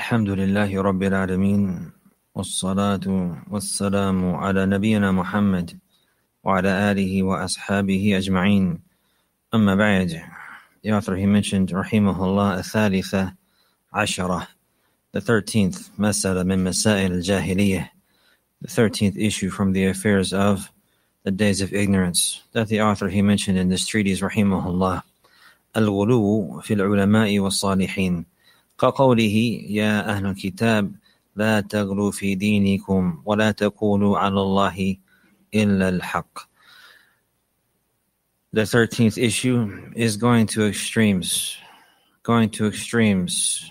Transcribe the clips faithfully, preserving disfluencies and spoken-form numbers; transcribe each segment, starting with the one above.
الحمد لله رب العالمين والصلاة والسلام على نبينا محمد وعلى آله وأصحابه أجمعين. أما بعد, the author he mentioned rahimahullah الثالثة عشرة, the thirteenth مسألة من مسائل الجاهلية, the thirteenth issue from the affairs of the days of ignorance, that the author he mentioned in this treatise rahimahullah الغلو في العلماء والصالحين, كقوله يا أهل الكتاب لا تغلوا في دينكم ولا تقولوا على الله إلا الحق. The thirteenth issue is going to extremes, going to extremes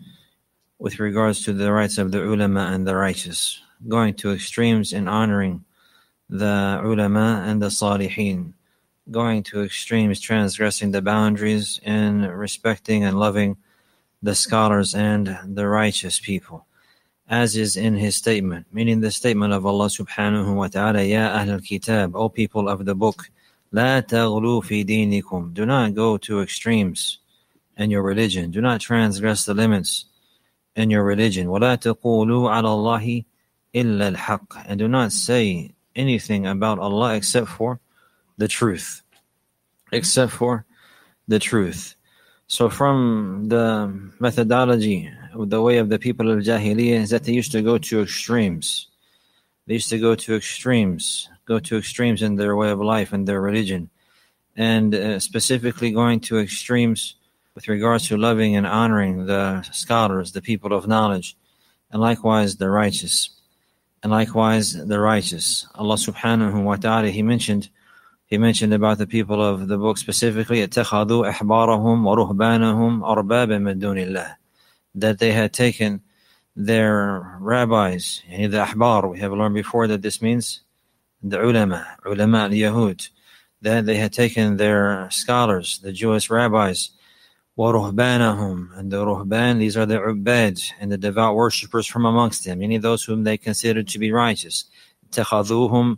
with regards to the rights of the ulama and the righteous, going to extremes in honoring the ulama and the salihin, going to extremes transgressing the boundaries in respecting and loving the scholars and the righteous people, as is in his statement, meaning the statement of Allah subhanahu wa ta'ala, Ya Ahl al-Kitab, O people of the book, La taghlu fi dinikum, do not go to extremes in your religion, do not transgress the limits in your religion, Wa la taqulu ala Allahi illa al-haq, and do not say anything about Allah except for the truth, except for the truth. So from the methodology of the way of the people of Jahiliyyah is that they used to go to extremes. They used to go to extremes, go to extremes in their way of life and their religion, and uh, specifically going to extremes with regards to loving and honoring the scholars, the people of knowledge, and likewise the righteous, and likewise the righteous. Allah subhanahu wa ta'ala, He mentioned He mentioned about the people of the book specifically, اتخذوا أحبارهم ورهبانهم أربابا من دون الله, that they had taken their rabbis, yani the ahbar, we have learned before that this means the ulama, ulama al-Yahud, that they had taken their scholars, the Jewish rabbis, وَرُهْبَانَهُمْ, and the ruhban, these are the ubbad and the devout worshippers from amongst them, meaning those whom they considered to be righteous. اتخذوهم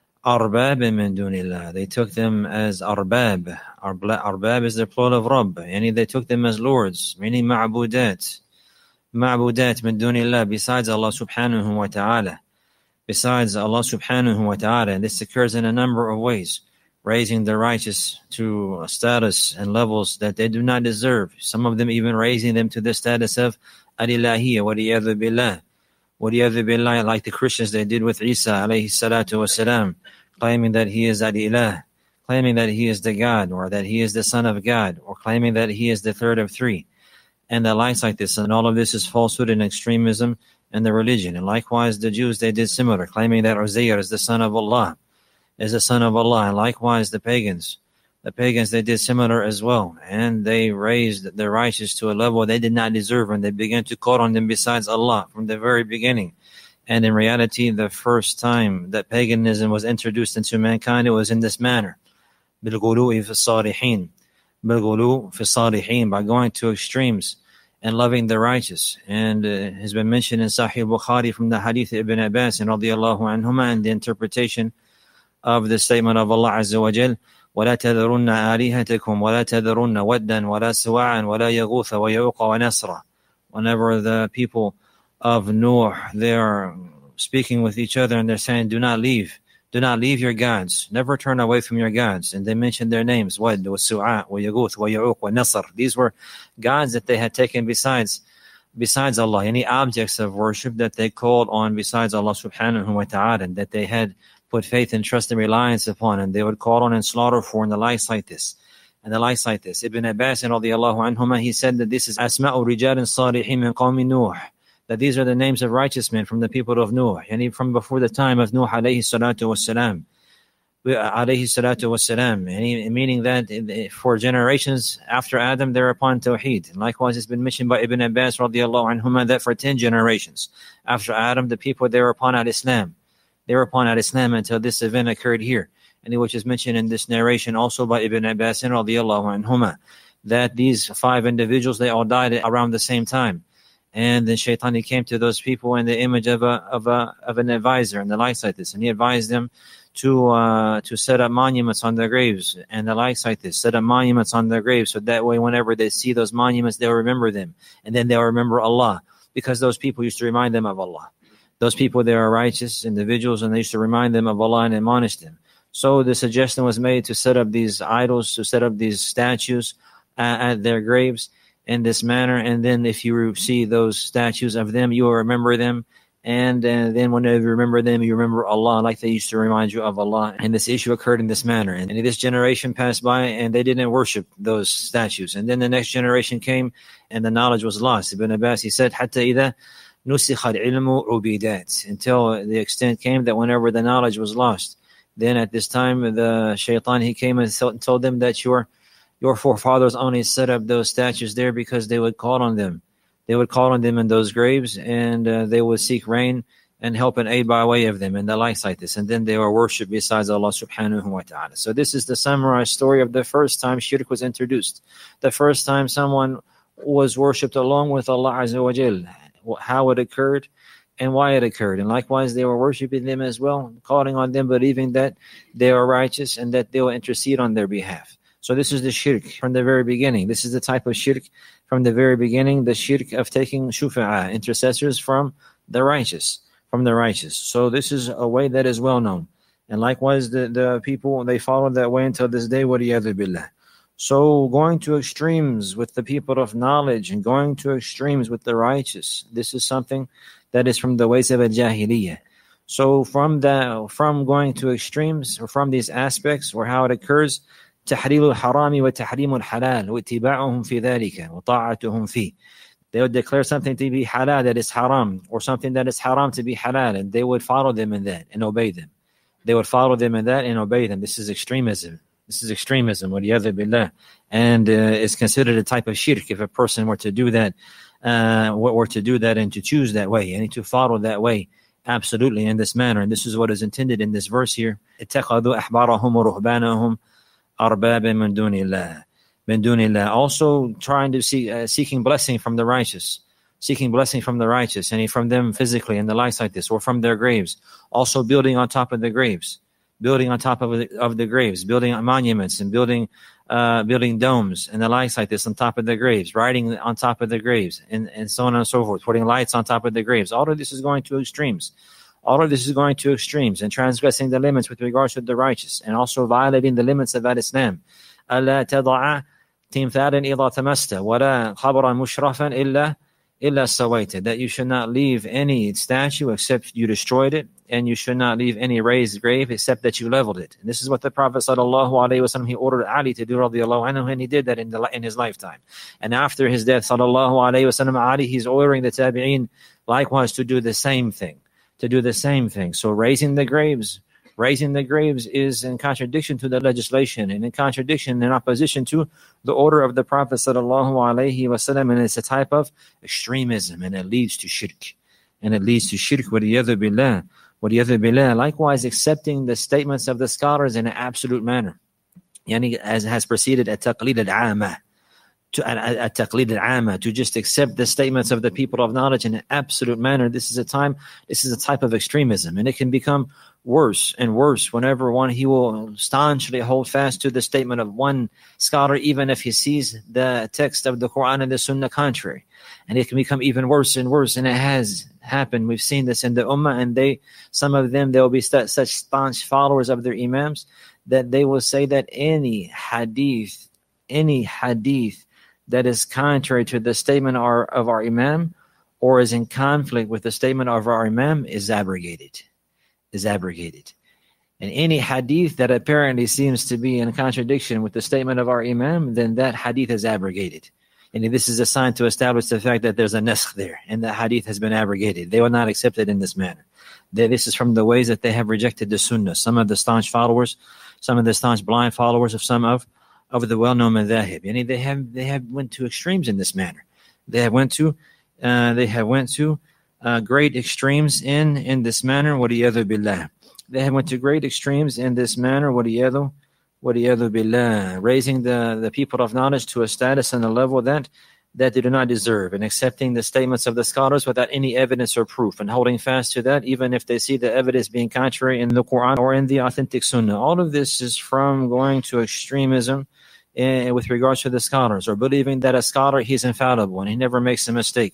أرباب من دون الله, they took them as arbab. Arbab is the plural of Rabb, yani they took them as lords, meaning ma'budat, ma'budat min dunillah, besides Allah subhanahu wa ta'ala, besides Allah subhanahu wa ta'ala. And this occurs in a number of ways, raising the righteous to a status and levels that they do not deserve, some of them even raising them to the status of al-ilahiyya, wa liyadhu billah, wa liyadhu billah, like the Christians they did with Isa alayhi salatu wasalam, claiming that he is al-ilah, claiming that he is the God, or that he is the son of God, or claiming that he is the third of three, and the likes like this. And all of this is falsehood and extremism in the religion. And likewise the Jews, they did similar, claiming that Uzair is the son of Allah, is the son of Allah. And likewise the pagans, the pagans, they did similar as well, and they raised the righteous to a level they did not deserve, and they began to call on them besides Allah from the very beginning. And in reality, the first time that paganism was introduced into mankind, it was in this manner, بالغلو في الصالحين, بالغلو في الصالحين, by going to extremes and loving the righteous. And uh, has been mentioned in Sahih Bukhari from the hadith of Ibn Abbas and radiallahu anhuma, and the interpretation of the statement of Allah Azza wa Jal, وَلَا تَذَرُنَّ آلِهَتَكُمْ وَلَا تَذَرُنَّ وَدًّا وَلَا سُوَاعًا وَلَا يَغُوثَ وَيَعُوقَ وَنَسْرًا. Whenever the people of Nuh, they are speaking with each other and they're saying, do not leave, do not leave your gods, never turn away from your gods. And they mentioned their names, Wad, Su'a, Yaguth, Ya'uq, Nasr. These were gods that they had taken besides besides Allah, any objects of worship that they called on besides Allah subhanahu wa ta'ala, and that they had put faith and trust and reliance upon, and they would call on and slaughter for, and the likes like this, and the likes like this. Ibn Abbas radiallahu anhuma, he said that this is Asma'u Rijalin Salihin min Qawmi Nuh, that these are the names of righteous men from the people of Nuh, and from before the time of Nuh alayhi salatu wassalam, alayhi salatu wassalam, meaning that for generations after Adam they're upon Tawheed. And likewise it's been mentioned by Ibn Abbas radiallahu anhuma that for ten generations after Adam the people they were upon al-Islam, they were upon al-Islam until this event occurred here, and which is mentioned in this narration also by Ibn Abbas radiallahu anhuma, that these five individuals, they all died around the same time. And then Shaitan, he came to those people in the image of a of a of an advisor and the likes like this, and he advised them to uh, to set up monuments on their graves and the likes like this, set up monuments on their graves, so that way whenever they see those monuments, they'll remember them, and then they'll remember Allah. because those people used to remind them of Allah. Those people, they are righteous individuals, and they used to remind them of Allah and admonish them. So the suggestion was made to set up these idols, to set up these statues uh, at their graves in this manner. And then if you see those statues of them, you will remember them. And uh, then whenever you remember them, you remember Allah, like they used to remind you of Allah. And this issue occurred in this manner. And this generation passed by, and they didn't worship those statues. And then the next generation came, and the knowledge was lost. Ibn Abbas, he said, حَتَّى إِذَا نُسِخَ الْعِلْمُ عُبِيدَاتٍ, until the extent came that whenever the knowledge was lost, then at this time the shaitan, he came and told them that your your forefathers only set up those statues there because they would call on them. They would call on them in those graves, and uh, they would seek rain and help and aid by way of them, and the likes like this. And then they were worshipped besides Allah subhanahu wa ta'ala. So this is the summarized story of the first time shirk was introduced. The first time someone was worshipped along with Allah Azza wa Jal, how it occurred and why it occurred. And likewise, they were worshiping them as well, calling on them, believing that they are righteous and that they will intercede on their behalf. So this is the shirk from the very beginning. This is the type of shirk from the very beginning, the shirk of taking shufa'a, intercessors from the righteous, from the righteous. So this is a way that is well known. And likewise, the, the people, they followed that way until this day, waliyadhu billah. So going to extremes with the people of knowledge and going to extremes with the righteous, this is something that is from the ways of al-jahiliyyah. So from the, from going to extremes, or from these aspects, or how it occurs, تحريل الحرام وتحريم الحلال واتباعهم في ذلك وطاعتهم فيه. They would declare something to be halal that is haram, or something that is haram to be halal, and they would follow them in that and obey them. They would follow them in that and obey them. This is extremism. This is extremism, waliyadhu billah. And uh, it's considered a type of shirk if a person were to do that, uh, were to do that and to choose that way and to follow that way, absolutely, in this manner. And this is what is intended in this verse here. اتخذوا أحبارهم ورهبانهم أربابا من دون الله. من دون الله. Also trying to seek, uh, seeking blessing from the righteous. Seeking blessing from the righteous, and from them physically and the likes like this, or from their graves. Also building on top of the graves. Building on top of the, of the graves, building monuments and building uh, building domes and the likes like this on top of the graves, writing on top of the graves, and, and so on and so forth, putting lights on top of the graves. All of this is going to extremes. All of this is going to extremes and transgressing the limits with regards to the righteous, and also violating the limits of Islam. ألا تضع تمثالا إذا تمست ولا خبرا مشرفا إلا إلا سويته. That you should not leave any statue except you destroyed it, and you should not leave any raised grave except that you leveled it. And this is what the Prophet sallallahu alaihi wasallam, he ordered Ali to do, radiyallahu anhu, and he did that in the in his lifetime. And after his death, sallallahu alaihi wasallam, Ali, he's ordering the tabi'in likewise to do the same thing, to do the same thing. So raising the graves, raising the graves is in contradiction to the legislation, and in contradiction, in opposition to the order of the Prophet sallallahu alaihi wasallam, and it's a type of extremism, and it leads to shirk, and it leads to shirk, waliyadhu billah. وَلِيَذُ بِاللَّهِ. Likewise, accepting the statements of the scholars in an absolute manner. Yani, as has preceded, at-taqlid al-'ama, to at-taqlid al-'ama, to just accept the statements of the people of knowledge in an absolute manner. This is a time, this is a type of extremism, and it can become worse and worse whenever one, he will staunchly hold fast to the statement of one scholar, even if he sees the text of the Quran and the Sunnah contrary. And it can become even worse and worse, and it has happened. We've seen this in the Ummah, and they, some of them, they will be st- such staunch followers of their Imams that they will say that any hadith, any hadith that is contrary to the statement of our, of our Imam, or is in conflict with the statement of our Imam, is abrogated. Is abrogated. And any hadith that apparently seems to be in contradiction with the statement of our Imam, then that hadith is abrogated. And this is a sign to establish the fact that there's a naskh there, and the hadith has been abrogated. They will not accept it in this manner. They, this is from the ways that they have rejected the Sunnah. Some of the staunch followers, some of the staunch blind followers of some of, of the well-known madhahib. And they have they have went to extremes in this manner. They have went to uh, they have went to uh, great extremes in in this manner. Waliyadhu billah. They have went to great extremes in this manner. Waliyadhu. وَلِيَذُ بِاللَّهِ, raising the, the people of knowledge to a status and a level that, that they do not deserve, and accepting the statements of the scholars without any evidence or proof, and holding fast to that even if they see the evidence being contrary in the Quran or in the authentic Sunnah. All of this is from going to extremism in, with regards to the scholars, or believing that a scholar, he's infallible and he never makes a mistake,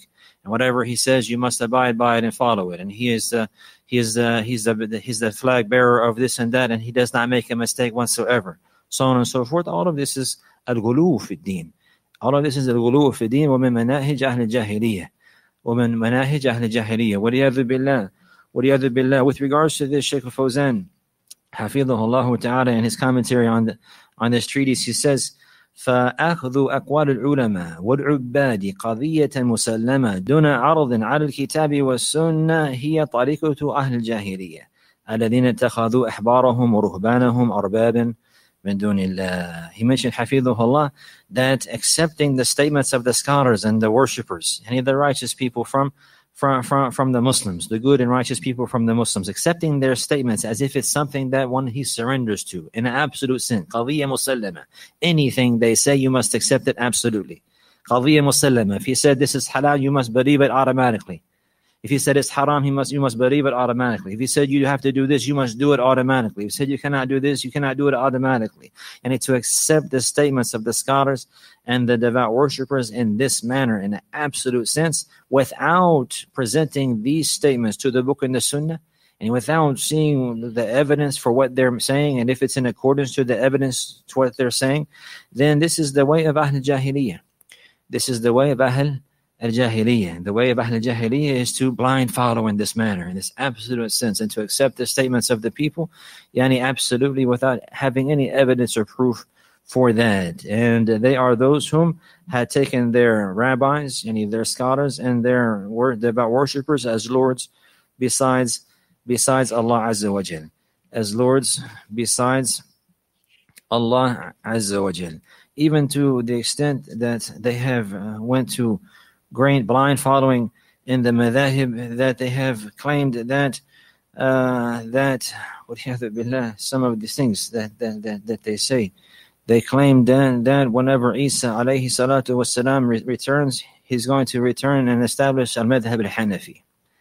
And whatever he says, you must abide by it and follow it. And he is uh, he is uh, he's the he's the flag bearer of this and that, and he does not make a mistake whatsoever. So on and so forth. All of this is al-ghulu fi ad-din. All of this is al-ghulu fi ad-din wa min manahij ahl al-jahiliyyah. Wa min manahij ahl al-jahiliyyah. Wa liyadhu billah. Wa liyadhu billah. With regards to this, Shaykh al-Fawzan, hafidhahullah ta'ala, in his commentary on the, on this treatise, he says, فأخذ أقوال العلماء والعباد قضية مسلمة دون عرض على الكتاب والسنة هي طريقة أهل الجاهلية الذين اتخذوا أحبارهم ورهبانهم أربابا من دون الله. He mentioned, حفظه that accepting the statements of the scholars and the worshippers, any of the righteous people from From, from from the Muslims, the good and righteous people from the Muslims, accepting their statements as if it's something that one he surrenders to in an absolute sense. قضية مسلمة. Anything they say, you must accept it absolutely. قضية مسلمة. If he said this is halal, you must believe it automatically. If he said it's haram, he must you must believe it automatically. If he said you have to do this, you must do it automatically. If he said you cannot do this, you cannot do it automatically. And to accept the statements of the scholars and the devout worshippers in this manner, in an absolute sense, without presenting these statements to the book and the sunnah, and without seeing the evidence for what they're saying, and if it's in accordance to the evidence to what they're saying, then this is the way of Ahl al-Jahiliyyah. This is the way of Ahl al-Jahiliyyah. The way of Ahl al-Jahiliyyah is to blind follow in this manner, in this absolute sense, and to accept the statements of the people, yani absolutely without having any evidence or proof for that. And they are those whom had taken their rabbis, any of their scholars, and their devout worshippers as lords besides besides Allah Azza wa Jal. As lords besides Allah Azza wa Jal. Even to the extent that they have uh, went to great blind following in the madhahib, that they have claimed that uh, that some of these things that that, that, that they say, they claim that, that whenever Isa alayhi salatu wasalam re- returns, he's going to return and establish al-madhhab al-Hanafi.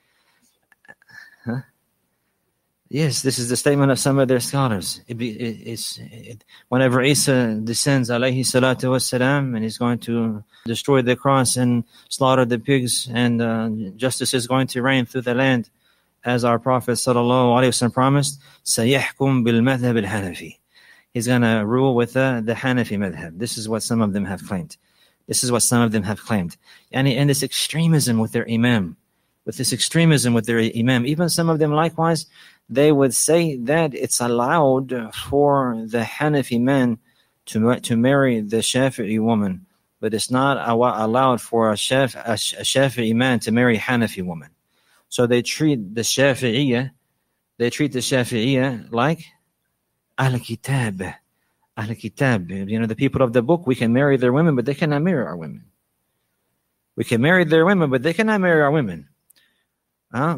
Huh? Yes, this is the statement of some of their scholars. It be, it, it's it, whenever Isa descends alayhi salatu wasalam, and he's going to destroy the cross and slaughter the pigs, and uh, justice is going to reign through the land, as our Prophet sallallahu alaihi wasallam promised, sayahkum bil-madhhab al-Hanafi. He's going to rule with uh, the Hanafi madhab. This is what some of them have claimed. This is what some of them have claimed. And, and this extremism with their imam, with this extremism with their imam, even some of them likewise, they would say that it's allowed for the Hanafi man to, to marry the Shafi'i woman, but it's not allowed for a, Shaf, a, a Shafi'i man to marry a Hanafi woman. So they treat the Shafi'iyah, they treat the Shafi'iyah like Ahl Kitab, Ahl Kitab. You know, the people of the book, we can marry their women, but they cannot marry our women. We can marry their women, but they cannot marry our women. Huh?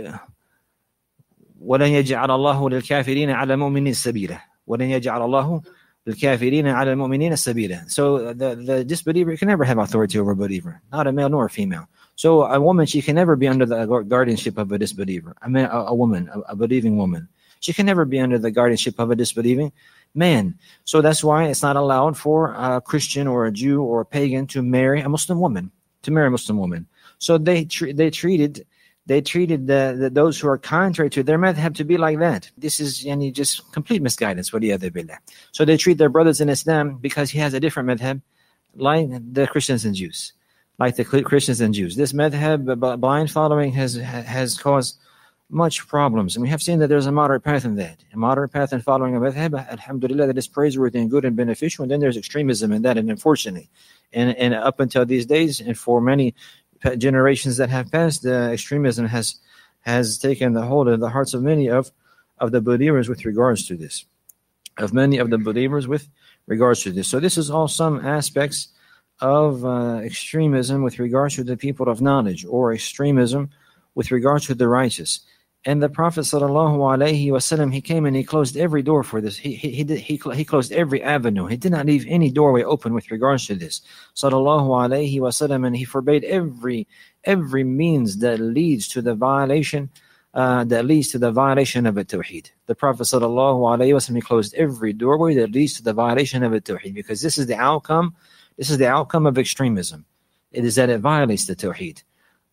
وَلَنْ يَجْعَلَ اللَّهُ لِلْكَافِرِينَ عَلَى الْمُؤْمِنِينَ سَبِيلًا وَلَنْ يَجْعَلَ اللَّهُ لِلْكَافِرِينَ عَلَى الْمُؤْمِنِينَ سَبِيلًا. So the, the disbeliever can never have authority over a believer, not a male nor a female. So a woman, she can never be under the guardianship of a disbeliever. I mean, a, a woman, a, a believing woman. She can never be under the guardianship of a disbelieving man. So that's why it's not allowed for a Christian or a Jew or a pagan to marry a Muslim woman, to marry a Muslim woman. So they tre- they treated they treated the, the those who are contrary to their madhab to be like that. This is yani, just complete misguidance. So they treat their brothers in Islam because he has a different madhab, like the Christians and Jews, like the Christians and Jews. This madhab blind following has has caused much problems, and we have seen that there's a moderate path in that. A moderate path in following a madhab, alhamdulillah, that is praiseworthy and good and beneficial, and then there's extremism in that, and unfortunately, and, and up until these days, and for many generations that have passed, the extremism has has taken the hold of the hearts of many of, of the believers with regards to this, of many of the believers with regards to this. So this is all some aspects of uh, extremism with regards to the people of knowledge, or extremism with regards to the righteous. And the Prophet sallallahu alaihi wasallam, he came and he closed every door for this. He he he did, he he closed every avenue. He did not leave any doorway open with regards to this. Sallallahu alaihi wasallam, and he forbade every every means that leads to the violation, uh, that leads to the violation of a tawheed. The Prophet sallallahu alaihi wasallam, he closed every doorway that leads to the violation of a tawheed, because this is the outcome. This is the outcome of extremism. It is that it violates the tawheed.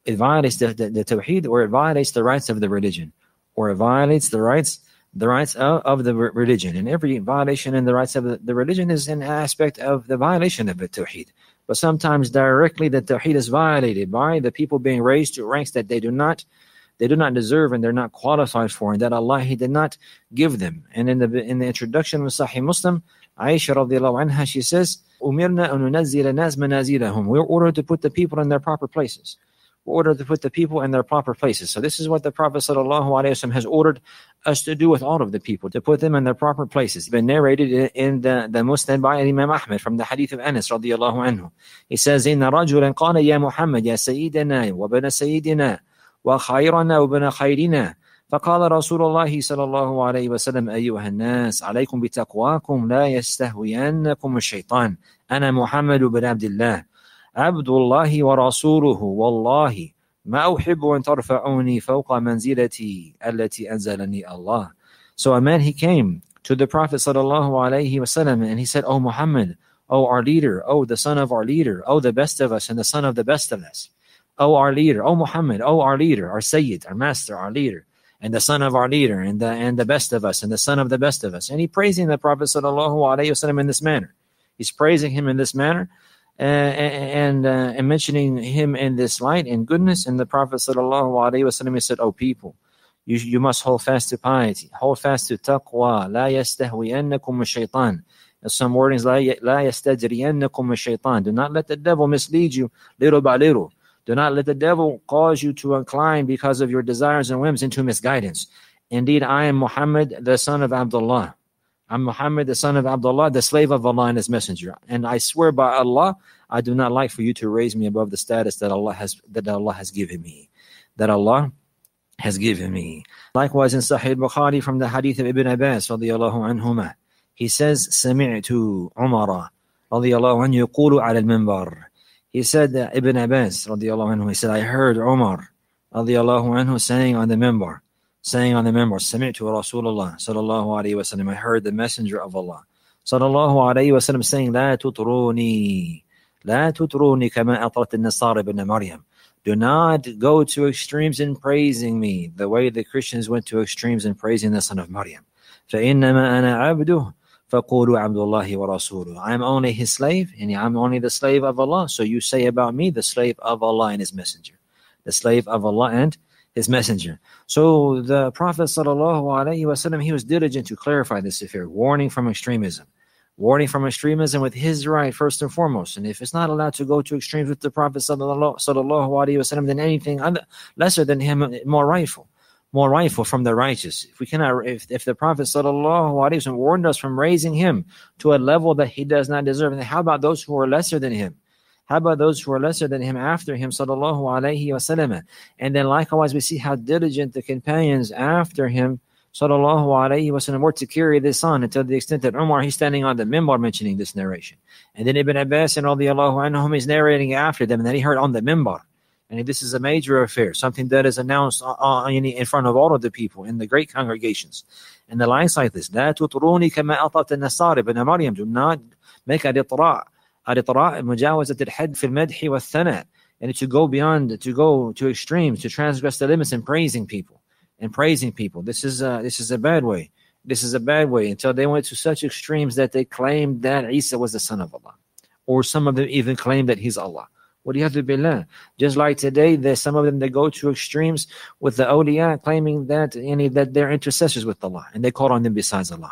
It violates the, the, the tawheed, or it violates the rights of the religion, or it violates the rights the rights of, of the re- religion. And every violation in the rights of the, the religion is an aspect of the violation of the tawheed. But sometimes directly the tawheed is violated by the people being raised to ranks that they do not they do not deserve and they're not qualified for, and that Allah He did not give them. And in the in the introduction of Sahih Muslim, Aisha radiallahu anha, she says, "Umirna an nunazzila nas manazilahum." We're ordered to put the people in their proper places. We're ordered to put the people in their proper places. So this is what the Prophet sallallahu alaihi wasallam has ordered us to do with all of the people, to put them in their proper places. It's been narrated in the, the Musnad by Imam Ahmed from the hadith of Anas radiallahu anhu. He says, "Inna rajulan qala ya Muhammad ya sayyidina wa bana sayyidina wa khayrana wa bana khayrina." فقال رسول الله صلى الله عليه وسلم: أيها الناس عليكم بتقواكم لا يستهوينكم الشيطان أنا محمد بن عبد الله عبد الله ورسوله والله ما أحب أن ترفعوني فوق منزلتي التي أنزلني الله. So a man, he came to the Prophet sallallahu alaihi wasallam and he said, "Oh Muhammad, oh our leader, oh the son of our leader, oh the best of us and the son of the best of us, oh our leader, oh Muhammad, oh our leader, our Sayyid, our master, our leader, and the son of our leader, and the and the best of us, and the son of the best of us." And he praising the Prophet sallallahu alaihi wasallam in this manner. He's praising him in this manner, uh, and uh, and mentioning him in this light and goodness. And the Prophet sallallahu alaihi wasallam, he said, "Oh people, you you must hold fast to piety, hold fast to taqwa. La yastahwiyannakum ash-shaytan." Some wordings, la la yastajriyannakum ash-shaytan. Do not let the devil mislead you little by little. Do not let the devil cause you to incline because of your desires and whims into misguidance. Indeed, I am Muhammad, the son of Abdullah. I'm Muhammad, the son of Abdullah, the slave of Allah and His messenger. And I swear by Allah, I do not like for you to raise me above the status that Allah has that Allah has given me. That Allah has given me. Likewise in Sahih Bukhari from the hadith of Ibn Abbas radiyallahu anhuma, he says, "Sami'tu Umara radiyallahu anhu yaqulu ala al-minbar." He said that Ibn Abbas radiallahu anhu, he said, "I heard Umar radiallahu anhu saying on the minbar, saying on the minbar, Sami'tu Rasulullah sallallahu alayhi wa sallam, I heard the messenger of Allah sallallahu alayhi wa sallam saying, La tutruni, La tutruni kama atrat al-Nasara ibn Maryam. Do not go to extremes in praising me, the way the Christians went to extremes in praising the son of Maryam. فَإِنَّمَا أَنَا عَبْدُهُ فَقُولُوا عَبْدُ اللَّهِ وَرَسُولُهُ. I'm only his slave, and I'm only the slave of Allah. So you say about me, the slave of Allah and his messenger. The slave of Allah and his messenger. So the Prophet sallallahu alaihi wasallam, he was diligent to clarify this affair, warning from extremism. Warning from extremism with his right, first and foremost. And if it's not allowed to go to extremes with the Prophet sallallahu alaihi wasallam, then anything lesser than him, more rightful. More rightful from the righteous. If we cannot, if, if the Prophet sallallahu alaihi wasallam warned us from raising him to a level that he does not deserve, then how about those who are lesser than him? How about those who are lesser than him after him sallallahu alaihi wasallam? And then likewise, we see how diligent the companions after him sallallahu alaihi wasallam were to carry this on, until the extent that Umar, he's standing on the minbar mentioning this narration, and then Ibn Abbas and radiallahu anhum is narrating after them, and then he heard on the minbar. And this is a major affair, something that is announced in front of all of the people in the great congregations. And the lines like this, لا تطروني كما أطرت النصارى ابن مريم. Do not make a الإطراء الإطراء مجاوزة الحد في المدح والثناء, and to go beyond, to go to extremes, to transgress the limits in praising people, and praising people. This is a, this is a bad way. This is a bad way, until they went to such extremes that they claimed that Isa was the son of Allah, or some of them even claimed that he's Allah. What do you have to believe? Just like today, there's some of them that go to extremes with the awliya, claiming that any that they're intercessors with Allah, and they call on them besides Allah,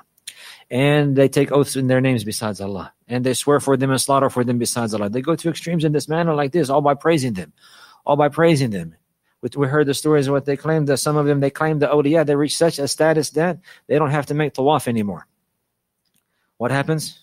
and they take oaths in their names besides Allah, and they swear for them and slaughter for them besides Allah. They go to extremes in this manner like this, all by praising them, all by praising them. We heard the stories of what they claimed, that some of them, they claimed the awliya, they reach such a status that they don't have to make tawaf anymore. What happens?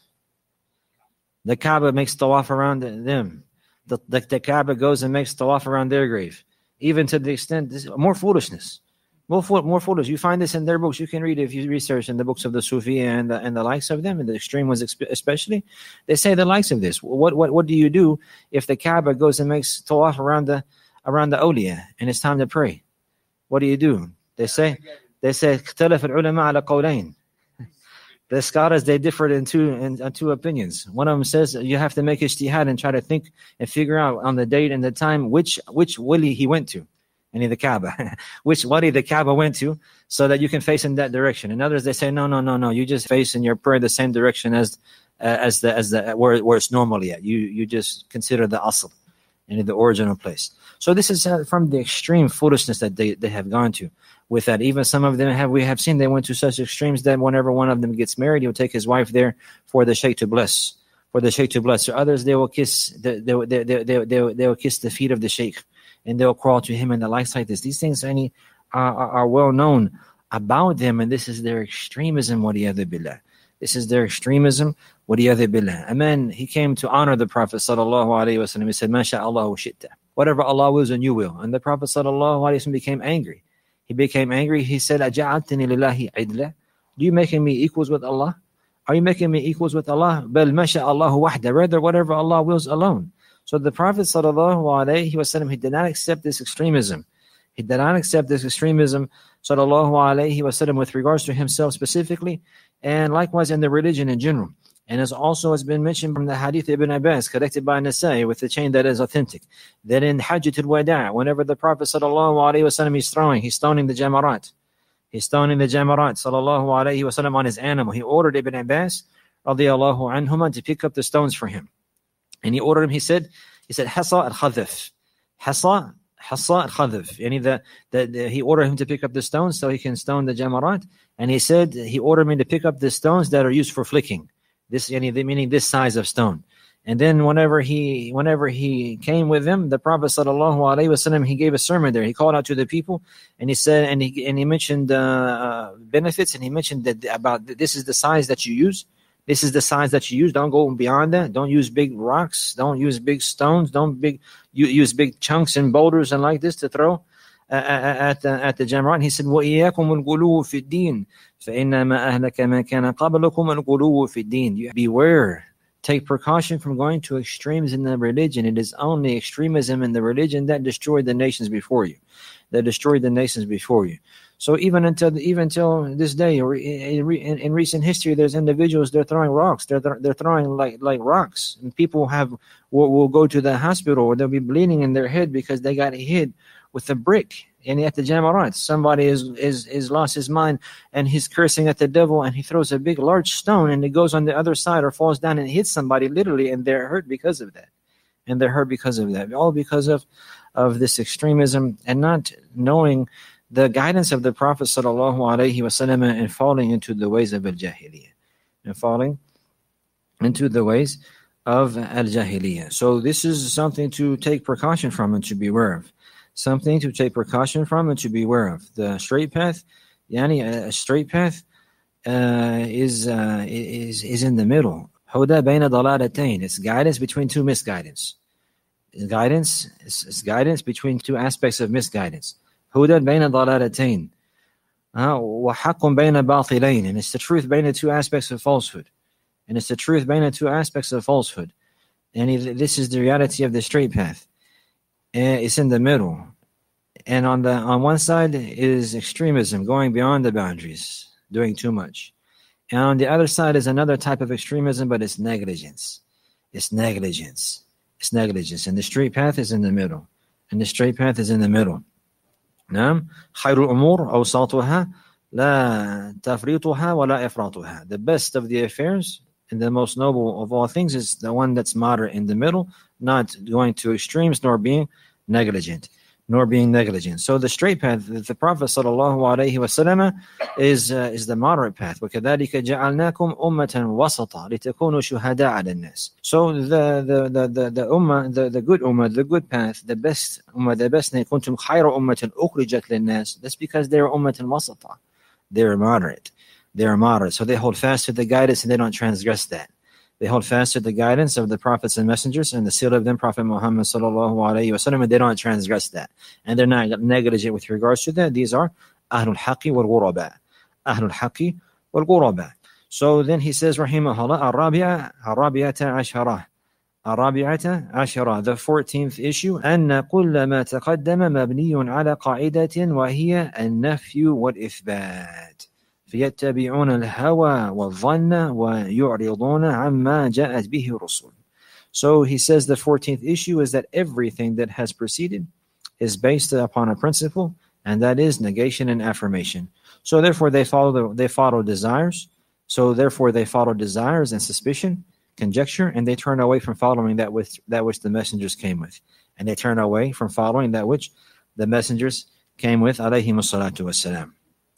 The Kaaba makes tawaf around them. The, the, the Kaaba goes and makes tawaf around their grave, even to the extent, this, more foolishness, more, more foolish. You find this in their books. You can read it if you research in the books of the Sufi and the, and the likes of them, and the extreme ones especially. They say the likes of this. What what what do you do if the Kaaba goes and makes tawaf around the around the awliya and it's time to pray? What do you do? They say they say اختلف العلماء على قولين. The scholars, they differed in two, in, in two opinions. One of them says you have to make ijtihad and try to think and figure out on the date and the time which which wali he went to, and the Kaaba, which wali the Kaaba went to, so that you can face in that direction. And others, they say, no, no, no, no, you just face in your prayer the same direction as uh, as the as the where where it's normally at. You you just consider the asl, and the original place. So this is uh, from the extreme foolishness that they, they have gone to. With that, even some of them have we have seen they went to such extremes that whenever one of them gets married, he'll take his wife there for the sheikh to bless, for the sheikh to bless. So others, they will kiss the, they, they, they, they, they, they will kiss the feet of the sheikh, and they'll crawl to him and the likes like this. These things any are, are, are well known about them, and this is their extremism. Waliyadhu billah. This is their extremism. Waliyadhu billah. A man, he came to honor the Prophet sallallahu alaihi wasallam. He said, "Ma sha'Allah wa shi'ta." Whatever Allah wills and you will. And the Prophet sallallahu alaihi wasallam became angry. He became angry. He said, "Aja'altani lillahi idla." Do you making me equals with Allah? Are you making me equals with Allah? Bal ma sha'Allahu wahda. Rather, whatever Allah wills alone. So the Prophet sallallahu alaihi wasallam, he did not accept this extremism. He did not accept this extremism, sallallahu alaihi wasallam, with regards to himself specifically, and likewise in the religion in general. And as also has been mentioned from the hadith Ibn Abbas, collected by Nasai with the chain that is authentic, that in Hajjatul Wada', whenever the Prophet sallallahu alaihi wasallam is throwing, he's stoning the jamarat. He's stoning the jamarat, sallallahu alaihi wasallam, on his animal. He ordered Ibn Abbas, radiyallahu anhuma, to pick up the stones for him. And he ordered him, he said, he said, Hasa al-Khadhif. Hasa, Hasa al-Khadhif. And he, the, the, the, he ordered him to pick up the stones so he can stone the jamarat. And he said, he ordered me to pick up the stones that are used for flicking. This, meaning this size of stone. And then whenever he whenever he came with them, the Prophet sallallahu alaihi wasallam, he gave a sermon there. He called out to the people, and he said, and he and he mentioned uh, benefits, and he mentioned that about this is the size that you use. This is the size that you use. Don't go beyond that. Don't use big rocks. Don't use big stones. Don't big you, use big chunks and boulders and like this to throw uh, at the, at the Jamrat. And he said, وَإِيَّاكُمُ الْغُلُوُّ فِي الدِّينِ فَإِنَّمَا أَهْلَكَ مَا كَانَ قَبْلَكُمُ الْغُلُوُّ فِي الدِّينِ. Beware. Take precaution from going to extremes in the religion. It is only extremism in the religion that destroyed the nations before you. That destroyed the nations before you. So even until even until this day, or in, in, in recent history, there's individuals, they're throwing rocks. They're they're throwing like like rocks, and people have will, will go to the hospital, or they'll be bleeding in their head because they got hit with a brick. And at the Jamarat, somebody is, is is lost his mind, and he's cursing at the devil, and he throws a big large stone, and it goes on the other side or falls down and hits somebody literally, and they're hurt because of that. And they're hurt because of that. All because of, of this extremism and not knowing the guidance of the Prophet sallallahu alaihi wasallam, and falling into the ways of al-Jahiliyyah. And falling into the ways of al-Jahiliyyah. So this is something to take precaution from and to beware of. Something to take precaution from and to beware of. The straight path, yani a straight path, uh, is uh, is is in the middle. Huda bayna dalalatayn. It's guidance between two misguidance. Guidance is, is guidance between two aspects of misguidance. Huda bayna dalalatayn. Wa haqqun bayna batilayn. And it's the truth bayna two aspects of falsehood. And it's the truth bayna two aspects of falsehood. And this is the reality of the straight path. And it's in the middle, and on the on one side is extremism, going beyond the boundaries, doing too much, and on the other side is another type of extremism, but it's negligence. It's negligence. It's negligence, and the straight path is in the middle, and the straight path is in the middle. نعم خير الأمور أوساطها لا تفريطها ولا إفراطها. The best of the affairs and the most noble of all things is the one that's moderate in the middle, not going to extremes, nor being negligent, nor being negligent. So the straight path, the Prophet sallallahu alaihi wasallam, is uh, is the moderate path. وَكَذَلِكَ جَعَلْنَاكُمْ أُمَّةً وَسَطًا لِتَكُونُوا شُهَدَاءَ عَلَى النَّاسِ. So the the the the, the ummah, the, the good ummah, the good path, the best ummah, the best name, كُنْتُمْ خَيْرَ أُمَّةٍ أُخْرِجَتْ لِلنَّاسِ. That's because they're ummah وَسَطًا. They're moderate. They're moderate. So they hold fast to the guidance and they don't transgress that. They hold fast to the guidance of the prophets and messengers and the seal of them, Prophet Muhammad sallallahu alaihi wasallam, and they don't transgress that. And they're not negligent with regards to that. These are Ahlul Haqqi wal Ghuraba. Ahlul Haqqi wal Ghuraba. So then he says, Rahimahullah, Ar-Rabi'a, Ar-Rabi'ata Ashara. Ar-Rabi'ata Ashara. The fourteenth issue, أن كل ما تقدم مبني على قاعدة وهي النفي والإثبات. فيتبعون الهوى والظن ويعرضون عما جاءت به الرسل. So he says the fourteenth issue is that everything that has preceded is based upon a principle, and that is negation and affirmation. So therefore they follow the, they follow desires. So therefore they follow desires and suspicion, conjecture, and they turn away from following that which that which the messengers came with. And they turn away from following that which the messengers came with, alayhimu salatu wassalam.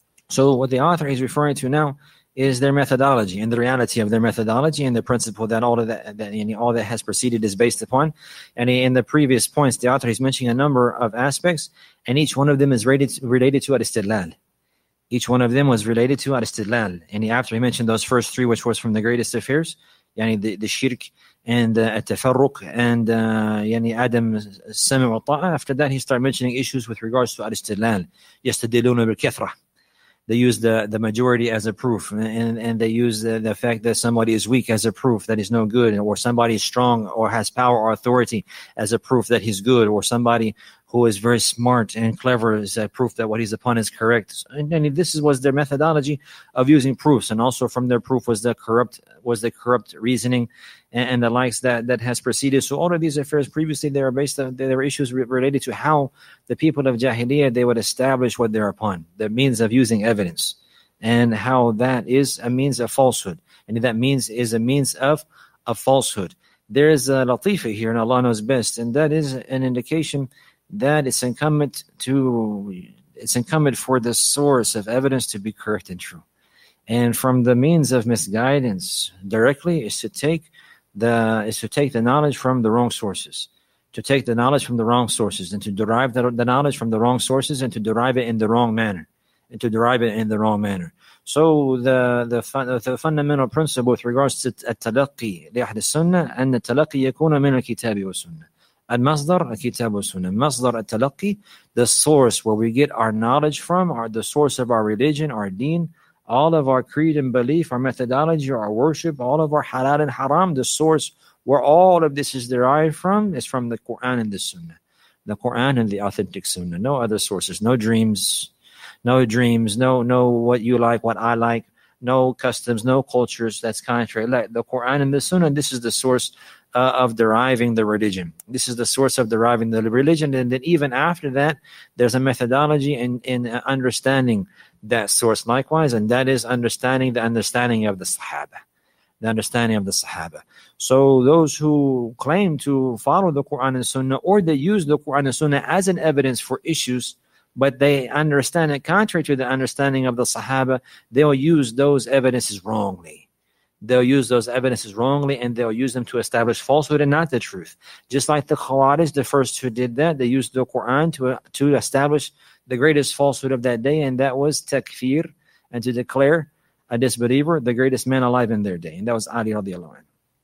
So what the author is referring to now is their methodology and the reality of their methodology and the principle that all of that, that you know, all that has preceded is based upon. And in the previous points, the author is mentioning a number of aspects, and each one of them is related to, related to al-istidlal. Each one of them was related to al-istidlal. And he, after he mentioned those first three, which was from the greatest affairs, yani the, the shirk and uh, at-tafarruq and uh, yani Adam as-sam' wa ta'a. After that, he started mentioning issues with regards to al-istidlal. Yastadiluna bil-kathra. They use the, the majority as a proof, and, and they use the, the fact that somebody is weak as a proof that he's no good, or somebody is strong or has power or authority as a proof that he's good, or somebody who is very smart and clever is a proof that what he's upon is correct. And, and this was their methodology of using proofs, and also from their proof was the corrupt was the corrupt reasoning and, and the likes that, that has preceded. So all of these affairs previously, they were based on, there were issues re- related to how the people of Jahiliyyah, they would establish what they're upon, the means of using evidence, and how that is a means of falsehood, and that means is a means of a falsehood. There is a latifa here, and Allah knows best, and that is an indication that it's incumbent to it's incumbent for the source of evidence to be correct and true. And from the means of misguidance directly is to take the is to take the knowledge from the wrong sources, to take the knowledge from the wrong sources, and to derive the, the knowledge from the wrong sources, and to derive it in the wrong manner, and to derive it in the wrong manner. So the the, fun, the fundamental principle with regards to التلقي لأهل السنة أن التلقي يكون من الكتاب والسنة. المصدر الكتاب والسنة. مصدر التلقي, the source where we get our knowledge from, or the source of our religion, our deen, all of our creed and belief, our methodology, our worship, all of our halal and haram, the source where all of this is derived from is from the Quran and the Sunnah. The Quran and the authentic Sunnah. No other sources. No dreams. No dreams. No, no what you like, what I like. No customs, no cultures. That's contrary. Like the Quran and the Sunnah, this is the source uh, of deriving the religion. This is the source of deriving the religion. And then even after that, there's a methodology in, in understanding that source likewise, and that is understanding the understanding of the Sahaba. The understanding of the Sahaba. So those who claim to follow the Quran and Sunnah, or they use the Quran and Sunnah as an evidence for issues, but they understand it contrary to the understanding of the Sahaba, they'll use those evidences wrongly. They'll use those evidences wrongly, and they'll use them to establish falsehood and not the truth. Just like the Khawarij, the first who did that, they used the Quran to, to establish the greatest falsehood of that day, and that was takfir, and to declare a disbeliever the greatest man alive in their day, and that was Ali radiallahu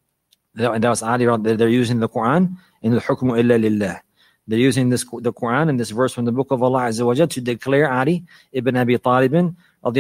anhu. And that was Ali. They're using the Quran in the hukmu illa lillah. They're using this the Quran and this verse from the book of Allah Azza wa Jal to declare Ali ibn Abi Talib radiallahu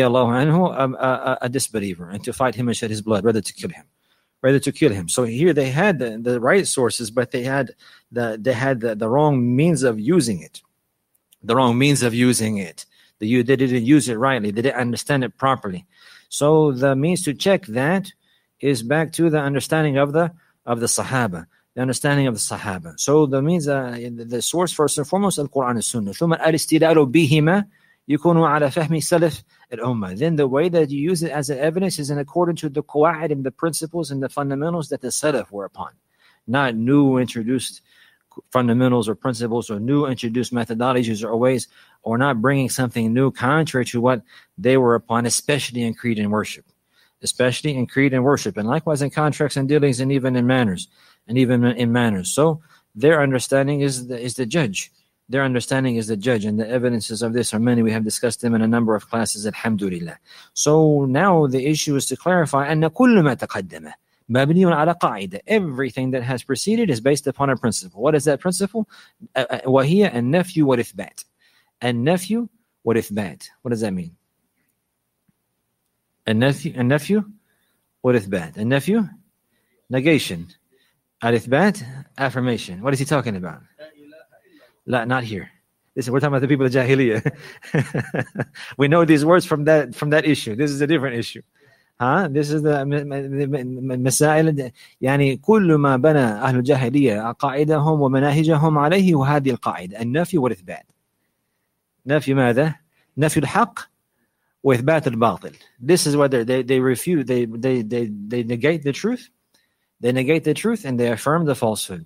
anhu a, a, a disbeliever, and to fight him and shed his blood, rather to kill him, rather to kill him. So here they had the, the right sources, but they had the they had the, the wrong means of using it. The wrong means of using it. The, they didn't use it rightly. They didn't understand it properly. So the means to check that is back to the understanding of the of the Sahaba, the understanding of the Sahaba. So the means, uh, the source first and foremost, Al-Quran and Sunnah. ثم الاستدلال بهما يكون على فهم سلف الأمة. Then the way that you use it as an evidence is in accordance to the qawaid and the principles and the fundamentals that the Salaf were upon, not new introduced fundamentals or principles or new introduced methodologies or ways, or not bringing something new contrary to what they were upon, especially in creed and worship, especially in creed and worship, and likewise in contracts and dealings, and even in manners, and even in manners. So their understanding is the, is the judge. Their understanding is the judge, and the evidences of this are many. We have discussed them in a number of classes, alhamdulillah. So now the issue is to clarify أن كل ما تقدم مبني على قاعدة. Everything that has preceded is based upon a principle. What is that principle? وهي النفي والإثبات. النفي والإثبات. What does that mean? النفي النفي والإثبات. النفي, negation. الإثبات, affirmation. What is he talking about? لا, not here. This is, we're talking about the people of Jahiliyyah. We know these words from that from that issue. This is a different issue. Huh? This is the مسائل يعني كل ما بنى أهل الجاهلية عقائدهم ومناهجهم عليه وهذه القاعدة النفي والإثبات. نفي ماذا؟ نفي الحق وإثبات الباطل. This is whether they they refute they they they they negate the truth, they negate the truth and they affirm the falsehood.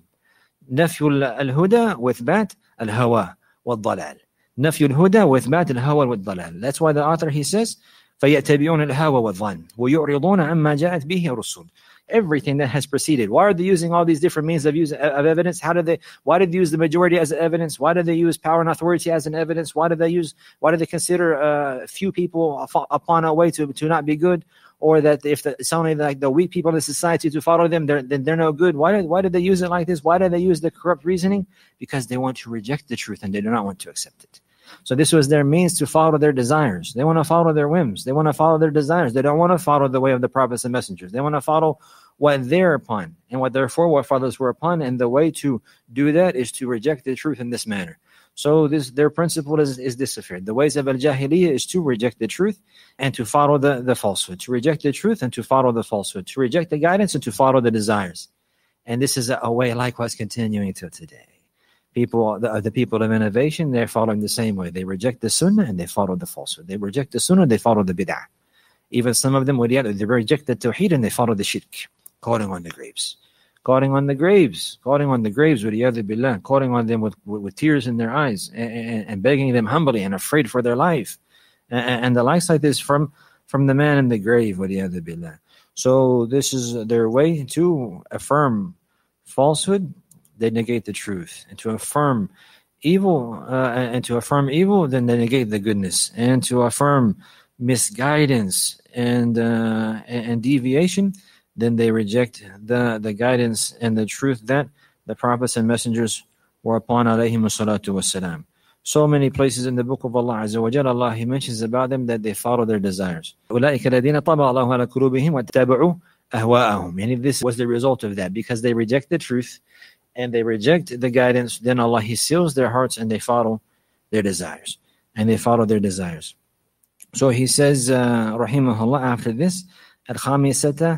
نفي الهدى وإثبات الهوى والضلال. نفي الهدى وإثبات الهوى والضلال. That's why the author he says فيتبعون الهوى والظن ويعرضون عما جاءت به الرسل. Everything that has preceded. Why are they using all these different means of use of evidence? How did they? Why did they use the majority as evidence? Why did they use power and authority as an evidence? Why did they use? Why did they consider uh, few people upon a way to to not be good, or that if the, it's only like the weak people in the society to follow them, they're then they're no good? Why did why did they use it like this? Why did they use the corrupt reasoning? Because they want to reject the truth and they do not want to accept it. So this was their means to follow their desires. They want to follow their whims. They want to follow their desires. They don't want to follow the way of the prophets and messengers. They want to follow what they're upon and what their forefathers were upon. And the way to do that is to reject the truth in this manner. So this their principle is, is this affair. The ways of al-Jahiliyyah is to reject the truth and to follow the, the falsehood. To reject the truth and to follow the falsehood. To reject the guidance and to follow the desires. And this is a, a way likewise continuing till today. People, the, the people of innovation, they're following the same way. They reject the sunnah and they follow the falsehood. They reject the sunnah, they follow the bid'ah. Even some of them, they reject the tawheed and they follow the shirk, calling on the graves. Calling on the graves, calling on the graves with billah, calling on them with, with, with tears in their eyes and, and, and begging them humbly and afraid for their life. And, and the likes like this from, from the man in the grave with billah. So this is their way to affirm falsehood. They negate the truth, and to affirm evil, uh, and to affirm evil, then they negate the goodness, and to affirm misguidance and uh, and deviation, then they reject the the guidance and the truth that the prophets and messengers were upon. Alayhim salatu wassalam. So many places in the book of Allah Azza wa Jalla, Allah He mentions about them that they follow their desires. أولئك الذين طبع الله على قلوبهم واتبعوا أهواءهم. And this was the result of that, because they reject the truth and they reject the guidance, then Allah He seals their hearts and they follow their desires. And they follow their desires. So he says, uh, rahimahullah, after this, الخامسة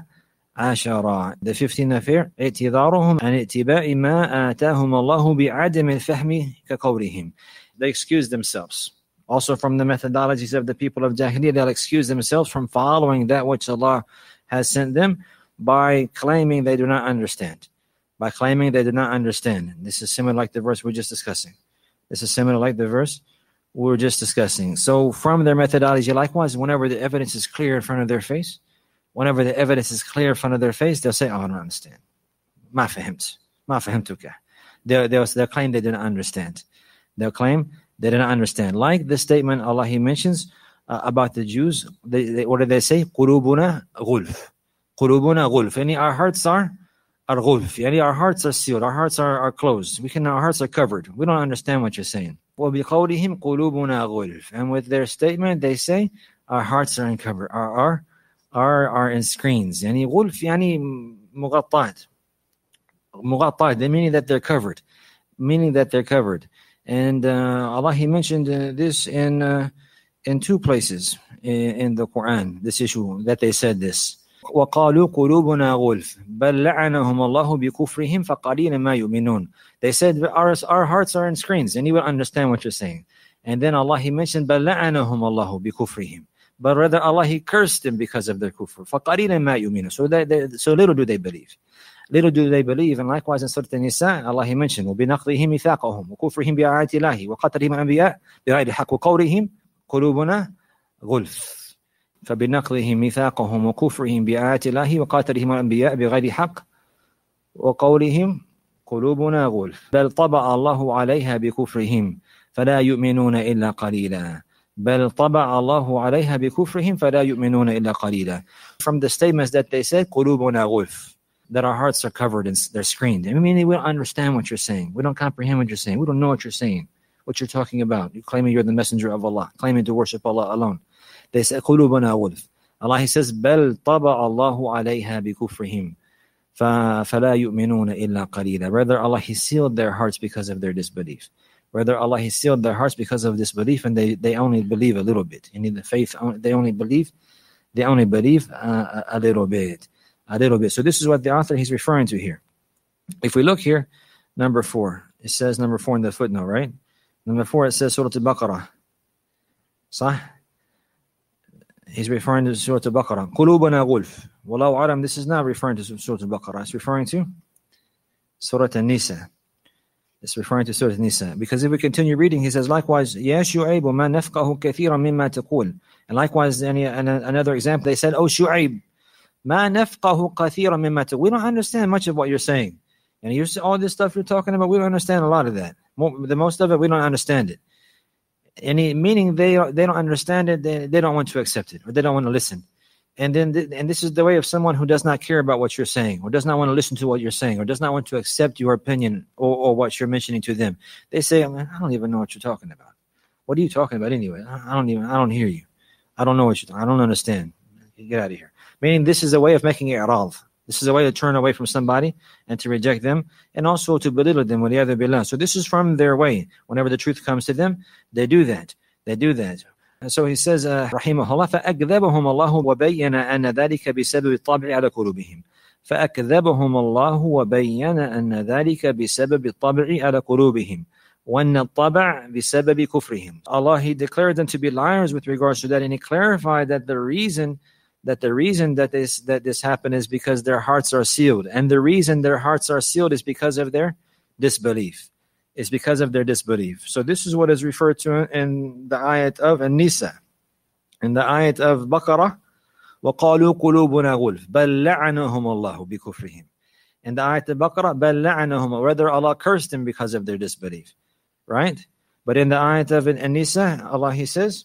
عشرة, the fifteenth affair, اعتذارهم عن اتباع ما آتاهم الله بعدم الفهم كقولهم. They excuse themselves. Also from the methodologies of the people of Jahiliyyah, they'll excuse themselves from following that which Allah has sent them by claiming they do not understand. By claiming they did not understand. This is similar like the verse we're just discussing. This is similar like the verse we were just discussing. So from their methodology, likewise, whenever the evidence is clear in front of their face, whenever the evidence is clear in front of their face, they'll say, oh, I don't understand. ما فهمت. ما فهمتك. They'll, they'll, they'll claim they didn't understand. They'll claim they didn't understand. Like the statement Allah He mentions uh, about the Jews. They, they, what do they say? قُلُوبُنَا غُلْفٌ. قُلُوبُنَا غُلْفٌ. And our hearts are Our gulf, yani our hearts are sealed, our hearts are, are closed. We can, our hearts are covered. We don't understand what you're saying. وَبِقَوْلِهِمْ قُلُوبُنَا غُلْفٌ. And with their statement, they say, our hearts are uncovered, are are are are in screens. Yani غulf, yani مغطات. مغطات, they meaning that they're covered, meaning that they're covered. And uh, Allah He mentioned uh, this in uh, in two places in, in the Quran. This issue that they said this. وَقَالُوا قُلُوبُنَا غُلْفٌ بَلْ لَعَنَهُمُ اللَّهُ بِكُفْرِهِمْ فَقَلِيلًا مَا يُؤْمِنُونَ. They said our, our hearts are in screens and you will understand what you're saying. And then Allah He mentioned بَلْ لَعَنَهُمُ اللَّهُ بِكُفْرِهِمْ. But rather Allah He cursed them because of their kufr. فَقَلِيلًا مَا يُؤْمِنُونَ. So, they, they, so little do they believe. Little do they believe. And likewise in Surah An-Nisa, Allah He mentioned وَبِنَقْضِهِمْ مِيثَاقَهُم وَكُفْرِهِمْ بِآيَاتِ اللَّهِ وَقَتْلِهِمْ الْأَنْبِيَاءَ بِغَيْرِ حَقٍّ وَقَوْلِهِمْ قُلُوبُنَا غُلْفٌ. فبنقضهم ميثاقهم وكفرهم بآيات الله وقاتلهم الأنبياء بغير حق وقولهم قلوبنا غلف بل طبع الله عليها بكفرهم فلا يؤمنون إلا قليلا بل طبع الله عليها بكفرهم فلا يؤمنون إلا قليلا. From the statements that they said, قلوبنا غلف, that our hearts are covered and they're screened. I mean, we don't understand what you're saying. We don't comprehend what you're saying. We don't know what you're saying, what you're talking about. You're claiming you're the messenger of Allah, claiming to worship Allah alone. They say قلوبنا غلف. Allah He says بل طبع الله عليها بكفرهم فلا يؤمنون إلا قليلا. Rather Allah He sealed their hearts because of their disbelief. Whether Allah He sealed their hearts because of disbelief, and they, they only believe a little bit. You need the faith, they only believe, they only believe uh, a little bit, a little bit. So this is what the author he's referring to here. If we look here, number four, it says number four in the footnote, right? Number four, it says Surah Al-Baqarah. Sah? He's referring to Surah Al-Baqarah. قُلُوبَنَا غُلْفٌ. Wallahu alam, this is not referring to Surah Al-Baqarah. It's referring to Surah An-Nisa. It's referring to Surah An-Nisa. Because if we continue reading, he says, likewise, يَا شُعَيْبُ مَا نَفْقَهُ كَثِيرًا مِمَّا تَقُولُ. And likewise, any, another example, they said, Oh Shu'aib, مَا نَفْقَهُ كَثِيرًا مِمَّا تَقُولُ. We don't understand much of what you're saying. And you see all this stuff you're talking about, we don't understand a lot of that. The most of it, we don't understand it. Any meaning they they don't understand it, they, they don't want to accept it, or they don't want to listen. And then th- and this is the way of someone who does not care about what you're saying, or does not want to listen to what you're saying, or does not want to accept your opinion or, or what you're mentioning to them. They say, I don't even know what you're talking about. What are you talking about anyway? I don't even I don't hear you. I don't know what you're talking. I don't understand. Get out of here. Meaning this is a way of making i'rad. This is a way to turn away from somebody and to reject them, and also to belittle them. Billah. So this is from their way. Whenever the truth comes to them, they do that. They do that. And so he says, uh, Rahimahullah, فَأَكْذَبَهُمْ اللَّهُ وَبَيَّنَ أَنَّ ذَلِكَ بِسَبَبِ الطَّبْعِ عَلَى قُلُوبِهِمْ فَأَكْذَبَهُمُ اللَّهُ وَبَيَّنَ أَنَّ ذَلِكَ بِسَبَبِ الطَّبْعِ عَلى قُلُوبِهِمْ وَأَنَّ الطَّبْعَ بِسَبَبِ كُفْرِهِمْ. Allah, He declared them to be liars with regards to that, and He clarified that the reason that the reason that this that this happened is because their hearts are sealed, and the reason their hearts are sealed is because of their disbelief. It's because of their disbelief. So this is what is referred to in the ayat of An-Nisa, in the ayat of Baqarah, وَقَالُوا قُلُوبُنَا غُلْفٌ بَلْ لَعَنَهُمُ اللَّهُ بِكُفْرِهِمْ. In the ayat of Baqarah, بَلْ لَعَنَهُمُ, rather Allah cursed them because of their disbelief, right? But in the ayat of An-Nisa, Allah He says,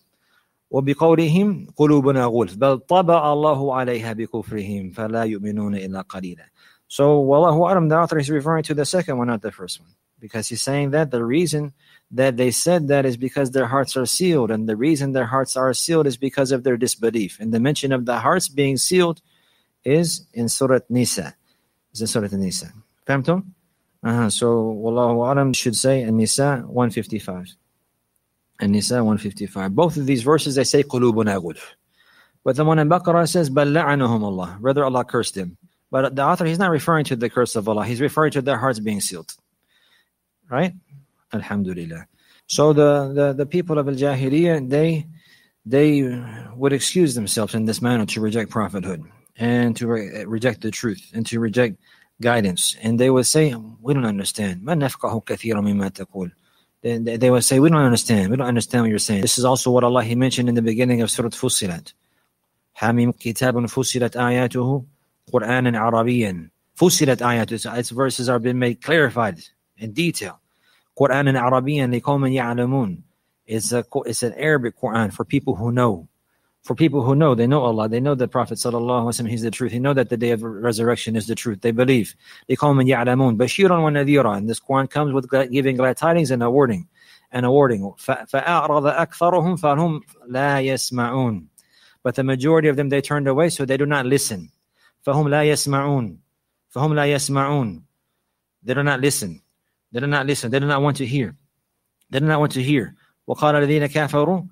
وبقولهم قلوبنا غلف بل طبع الله عليها بكفرهم فلا يؤمنون إلا قليلا. So wallahu alam, the author is referring to the second one, not the first one, because he's saying that the reason that they said that is because their hearts are sealed, and the reason their hearts are sealed is because of their disbelief. And the mention of the hearts being sealed is in Surah Nisa. Is in Surah Nisa. فهمتم? Uh-huh. So wallahu alam should say in Nisa one fifty-five. An-Nisa one fifty-five. Both of these verses, they say قُلُوبُنَا غُلْفٌ. But the one in Baqarah says بَلْ لَعَنَهُمُ اللَّهُ. Rather Allah cursed them. But the author, he's not referring to the curse of Allah. He's referring to their hearts being sealed. Right? Alhamdulillah. So the, the, the people of Al-Jahiliyyah, they, they would excuse themselves in this manner to reject prophethood, and to re- reject the truth, and to reject guidance. And they would say, we don't understand. مَا نَفْقَهُ كَثِيرًا مِمَّا تَقُولُ. They, they would say, we don't understand. We don't understand what you're saying. This is also what Allah He mentioned in the beginning of Surah Fussilat. حَمِيمٌ كِتَابٌ فُصِّلَتْ آيَاتُهُ قُرْآنًا عَرَبِيًّا. فُصِّلَتْ آيَاتُهُ. Its verses are being made clarified in detail. قُرْآنًا عَرَبِيًّا لِقَوْمٍ يَعْلَمُونَ. It's a it's an Arabic Quran for people who know. For people who know, they know Allah, they know the Prophet sallallahu alaihi wasallam, he's the truth. They know that the day of resurrection is the truth. They believe. لِقَوْمٍ يَعْلَمُونَ بَشِيرًا وَنَذِيرًا. And this Quran comes with giving glad tidings and a warning. And a warning. فَأَعْرَضَ أَكْثَرُهُمْ فَهُمْ لَا يَسْمَعُونَ. But the majority of them, they turned away, so they do not listen. فَهُمْ لَا يَسْمَعُونَ. فَهُمْ لَا يَسْمَعُونَ. They do not listen. They do not listen. They do not want to hear. They do not want to hear. وَقَالَ الَّذِينَ كَفَرُوا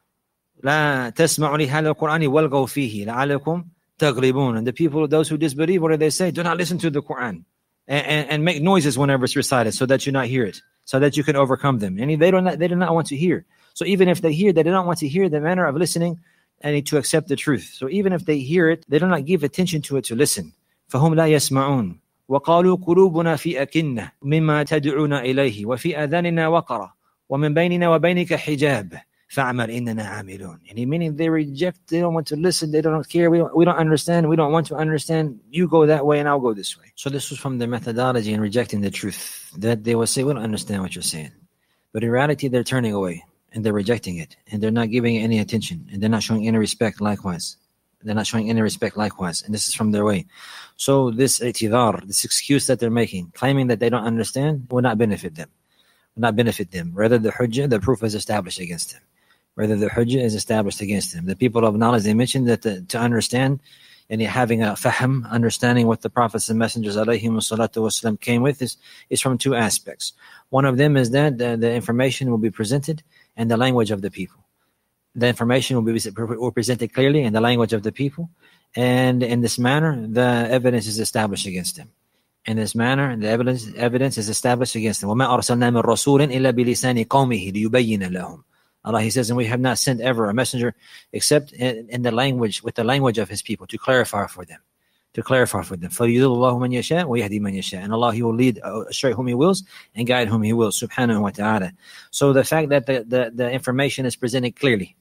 لا تسمعوا لهذا القرآن والغوا فيه لعلكم تغلبون. And the people, those who disbelieve, what do they say? Do not listen to the Quran, and, and, and make noises whenever it's recited, so that you not hear it, so that you can overcome them. And they don't, they do not want to hear. So even if they hear, they do not want to hear the manner of listening and to accept the truth. So even if they hear it, they do not give attention to it to listen. فهم لا يسمعون وقالوا قلوبنا في أكنة مما تدعونا إليه وفي آذاننا وقرة ومن بيننا وبينك حجاب فَعْمَلْ إِنَّنَا عَامِلُونَ. And meaning they reject, they don't want to listen, they don't care, we don't, we don't understand, we don't want to understand. You go that way and I'll go this way. So this was from their methodology in rejecting the truth, that they will say, we don't understand what you're saying. But in reality, they're turning away and they're rejecting it, and they're not giving it any attention, and they're not showing any respect likewise. They're not showing any respect likewise, and this is from their way. So this i'tidhar, this excuse that they're making, claiming that they don't understand, will not benefit them. Will not benefit them. Rather, the hujjah, the proof is established against them. Rather, the hujjah is established against them. The people of knowledge, they mentioned that the, to understand, and having a fahm, understanding what the prophets and messengers alayhimu salatu wasalam came with is, is from two aspects. One of them is that the, the information will be presented in the language of the people. The information will be will presented clearly in the language of the people, and in this manner, the evidence is established against them. In this manner, the evidence evidence is established against them. وَمَا أَرْسَلْنَا مِن رَّسُولٍ إِلَّا بِلِسَانِ قَوْمِهِ لِيُبَيِّنَ لَهُمْ. Allah, He says, and we have not sent ever a messenger except in, in the language, with the language of His people, to clarify for them, to clarify for them. فَلْيُضِلُّ اللَّهُ مَنْ يَشَاءُ وَيَهْدِي مَنْ يَشَاءُ. And Allah, He will lead astray whom He wills and guide whom He wills, subhanahu wa ta'ala. So the fact that the, the, the information is presented clearly,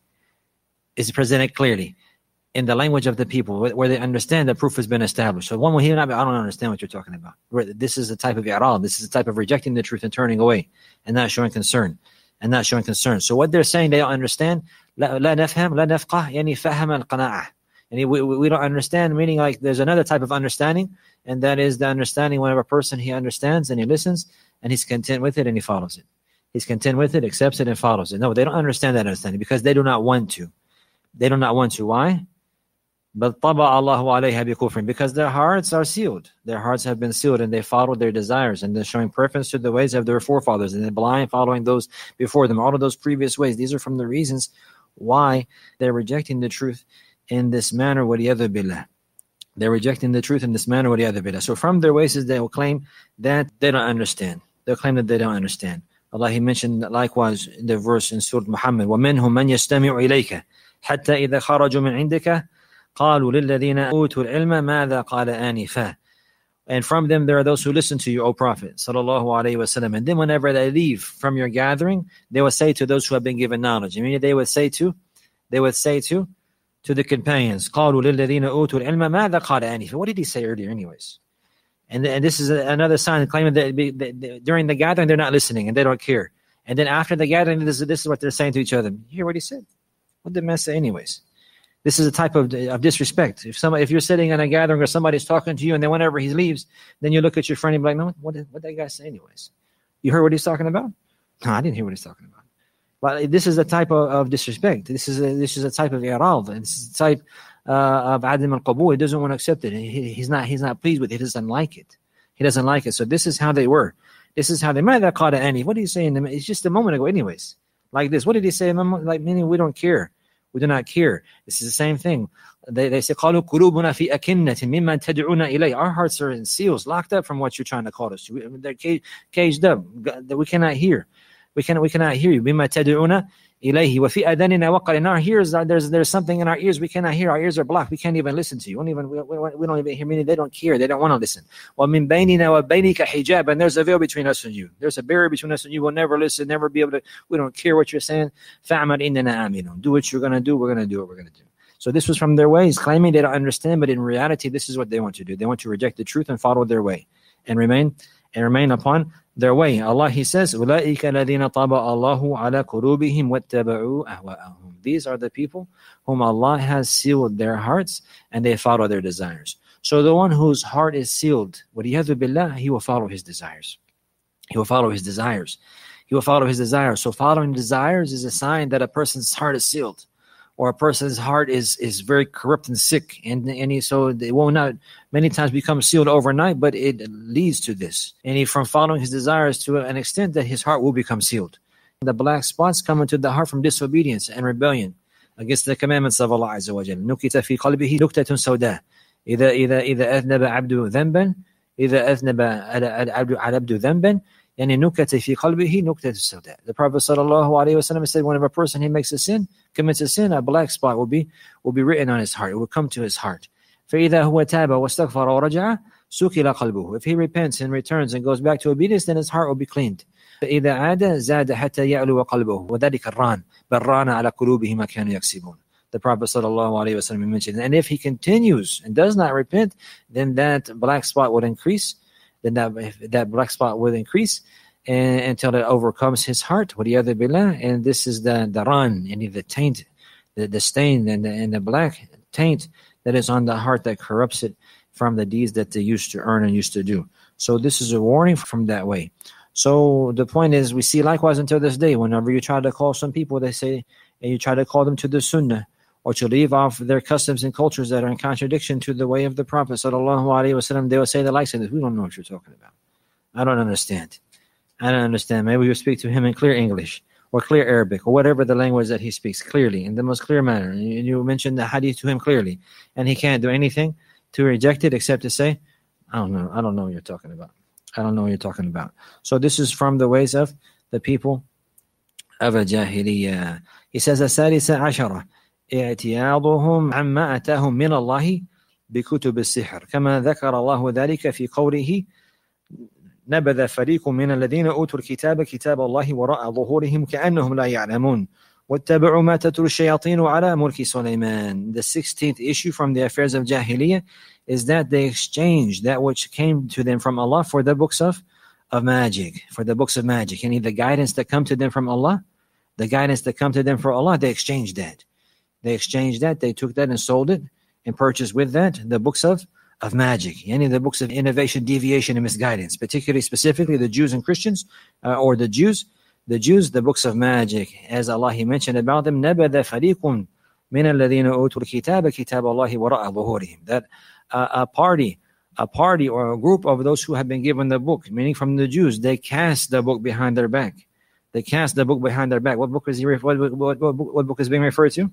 is presented clearly in the language of the people, where they understand that proof has been established. So one will hear, I don't understand what you're talking about. This is a type of i'rad. This is a type of rejecting the truth and turning away and not showing concern. And not showing concern. So what they're saying, they don't understand. لا نفهم لا نفقه يعني فهم القناعة. And we, we don't understand, meaning like there's another type of understanding, and that is the understanding whenever a person, he understands and he listens and he's content with it and he follows it. He's content with it, accepts it, and follows it. No, they don't understand that understanding because they do not want to. They do not want to. Why? But طبع الله عليها بكفر, because their hearts are sealed. Their hearts have been sealed, and they follow their desires, and they're showing preference to the ways of their forefathers, and they're blind following those before them. All of those previous ways. These are from the reasons why they're rejecting the truth in this manner. وَلِيَذُ بِاللَّهِ. They're rejecting the truth in this manner. وَلِيَذُ بِاللَّهِ. So from their ways is they will claim that they don't understand. They'll claim that they don't understand. Allah, He mentioned likewise in the verse in Surah Muhammad, وَمِنْهُمْ مَنْ يَسْتَمِعُ إِلَيْكَ حَتَّى إِذَا خَرَجُوا مِنْ عِنْدِكَ قالوا للذين أوتوا العلم ماذا قال آنفا. And from them there are those who listen to you, O Prophet sallallahu alaihi wasallam. And then whenever they leave from your gathering, they will say to those who have been given knowledge. I mean, they would say to, they would say to, to the companions, قالوا للذين أوتوا العلم ماذا قال آنفا. What did he say earlier, anyways? And and this is another sign claiming that, that, that during the gathering they're not listening and they don't care. And then after the gathering, this, this is what they're saying to each other. You hear what he said? What did the man say, anyways? This is a type of, of disrespect. If somebody, if you're sitting in a gathering or somebody's talking to you, and then whenever he leaves, then you look at your friend and be like, "No, what did, what did that guy say, anyways? You heard what he's talking about? No, I didn't hear what he's talking about." But this is a type of, of disrespect. This is a, this is a type of i'rad. This is a type uh, of adam al-qabul. He doesn't want to accept it. He, he's not he's not pleased with it. He doesn't like it. He doesn't like it. So this is how they were. This is how they. What did he say? In the, it's just a moment ago, anyways. Like this. What did he say? Like meaning we don't care. We do not care. This is the same thing. They, they say, قَالُوا قُلُوبُنَا فِي أَكِنَّةٍ مِمَّنْ تَدْعُونَ إِلَيْهِ. Our hearts are in seals, locked up from what you're trying to call us to. They're caged up. We cannot hear. We cannot, we cannot hear you. مِمَّا تَدْعُونَ إِلَيْهِ وَفِي أَذَانِنَا وَقْرٍ. In our ears, there's, there's something in our ears we cannot hear. Our ears are blocked. We can't even listen to you. We don't even, we, we, we don't even hear, meaning they don't care. They don't want to listen. وَمِن بَيْنِنَا وَبَيْنِكَ حِجَابًا. And there's a veil between us and you. There's a barrier between us and you. We'll never listen, never be able to. We don't care what you're saying. فَعْمَلْ إِنَّنَا عَامِلُونَ. Do what you're going to do. We're going to do what we're going to do. So this was from their ways, claiming they don't understand, but in reality, this is what they want to do. They want to reject the truth and follow their way and remain and remain upon their way. Allah, He says, أُولَٰئِكَ الَّذِينَ طَبَعَ اللَّهُ عَلَىٰ قُلُوبِهِمْ وَاتَّبَعُوا أَهْوَاءَهُم. These are the people whom Allah has sealed their hearts and they follow their desires. So the one whose heart is sealed, وَلِيَذُ بِاللَّهِ, he will follow his desires. He will follow his desires. He will follow his desires. So following desires is a sign that a person's heart is sealed, or a person's heart is is very corrupt and sick, and and he, so it will not many times become sealed overnight, but it leads to this. And he, from following his desires to an extent that his heart will become sealed. The black spots come into the heart from disobedience and rebellion against the commandments of Allah Azza wa Jalla. نُكِتَ فِي قَلْبِهِ نُكْتَةٌ سَوْدَاء إِذَا إِذَا إِذَا أَذْنَبَ عَبْدُ ذَنْبًا إِذَا أَذْنَبَ عَبْدُ ذَنْبًا يعني نُكَتَ فِي قَلْبِهِ نُكْتَةٌ سَوْدَاء. The Prophet sallallahu alaihi wasallam said, whenever a person he makes a sin, commits a sin, a black spot will be will be written on his heart. It will come to his heart. فَإِذَا هُوَ تَابَ وَاسْتَغْفَرَ وَرَجَعَ سُكِلَ قَلْبُهُ. If he repents and returns and goes back to obedience, then his heart will be cleaned. فَإِذَا عَادَ زَادَ حَتَّى يَعْلُوَ قَلْبُهُ وَذَلِكَ الرَّانُ بَلْ رَانَ عَلَى قُلُوبِهِمْ مَا كَانُوا يَكْسِبُونَ. The Prophet sallallahu alaihi wasallam mentioned, and if he continues and does not repent, then that black spot would increase. Then that that black spot will increase and, until it overcomes his heart. وَلِيَذُ بِاللَّهِ. And this is the the run and the taint, the, the stain and the, and the black taint that is on the heart that corrupts it from the deeds that they used to earn and used to do. So this is a warning from that way. So the point is, we see likewise until this day, whenever you try to call some people, they say, and you try to call them to the sunnah, or to leave off their customs and cultures that are in contradiction to the way of the Prophet sallallahu alaihi wasallam, they will say the likes of this. We don't know what you're talking about. I don't understand. I don't understand. Maybe you speak to him in clear English or clear Arabic or whatever the language that he speaks clearly, in the most clear manner. And you mention the hadith to him clearly, and he can't do anything to reject it except to say, I don't know. I don't know what you're talking about. I don't know what you're talking about. So this is from the ways of the people of Jahiliyyah. He says, الثالثة عشرة اعتياضهم عما أتاهم من الله بكتب السحر كما ذكر الله ذلك في قوله نبذ فريق من الذين أوتوا الكتاب كتاب الله وراء ظهورهم كأنهم لا يعلمون واتبعوا ما تتلو الشياطين على ملك سليمان. The sixteenth issue from the affairs of Jahiliyyah is that they exchanged that which came to them from Allah for the books of, of magic, for the books of magic. Any of the guidance that come to them from Allah, the guidance that come to them from Allah, they exchanged that. They exchanged that, they took that and sold it and purchased with that the books of, of magic, any of the books of innovation, deviation, and misguidance, particularly, specifically the Jews and Christians, uh, or the Jews, the Jews, the books of magic. As Allah, He mentioned about them, نَبَذَ فَرِيقٌ مِنَ الَّذِينَ أُوتُوا الْكِتَابَ كِتَابَ اللَّهِ وَرَاءَ ظُهُورِهِمْ. That uh, a party, a party or a group of those who have been given the book, meaning from the Jews, they cast the book behind their back. They cast the book behind their back. What book is he? What, what, what, what, what book is being referred to?